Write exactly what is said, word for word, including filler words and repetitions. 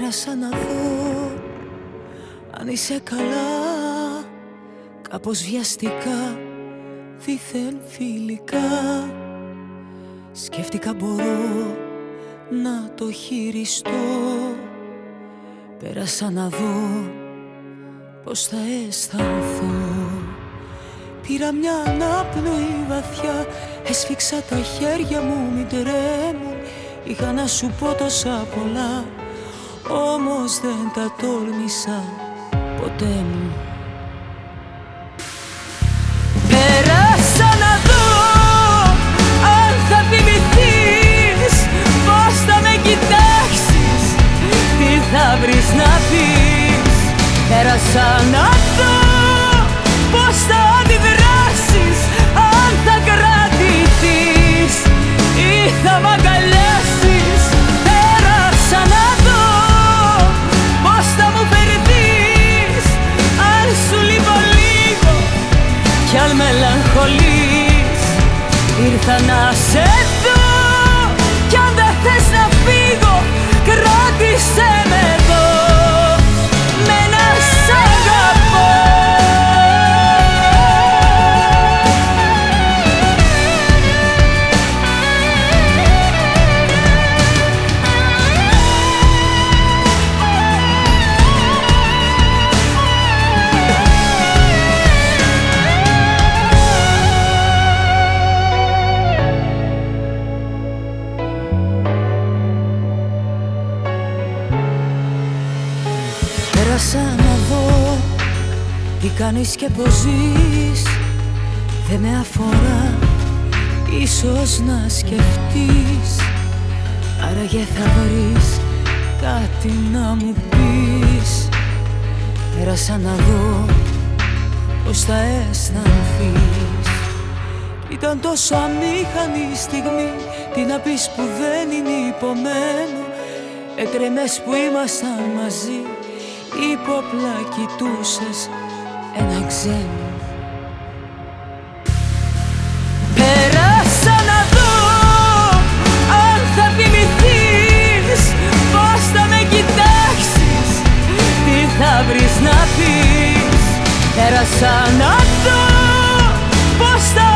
Πέρασα να δω αν είσαι καλά, κάπως βιαστικά, δίθεν φιλικά. Σκέφτηκα μπορώ να το χειριστώ. Πέρασα να δω πως θα αισθανθώ. Πήρα μια ανάπνοη βαθιά, έσφιξα τα χέρια μου μην τρέμουν. Είχα να σου πω τόσα πολλά, όμως δεν τα τόλμησα ποτέ μου. Πέρασα να δω αν θα θυμηθείς, πώς θα με κοιτάξεις, τι θα βρεις να πεις. Πέρασα να δω πώς θα αντιδράσεις, αν θα κρατηθείς ή θα μ' αγκαλιάσεις. Πέρασα να δω πώς θα μου φερθείς, αν σου λείπω λίγο κι αν μελαγχολείς. Ήρθα να σε δω κι αν δεν θες να φύγω, κράτησέ με εδώ με ένα σ' αγαπώ. Πέρασα να δω τι κάνεις και πως ζεις, δεν με αφορά, ίσως να σκεφτείς. Άραγε θα βρεις κάτι να μου πεις. Πέρασα να δω πως θα αισθανθείς. Ήταν τόσο αμήχανη η στιγμή, τι να πεις που δεν είναι υπομένο. Έτρεμες που ήμασταν μαζί, υπόπλα κοιτούσες ένα ξένο. Πέρασα να δω αν θα θυμηθείς, πώς θα με κοιτάξεις, τι θα βρεις να πεις. Πέρασα να δω πώς θα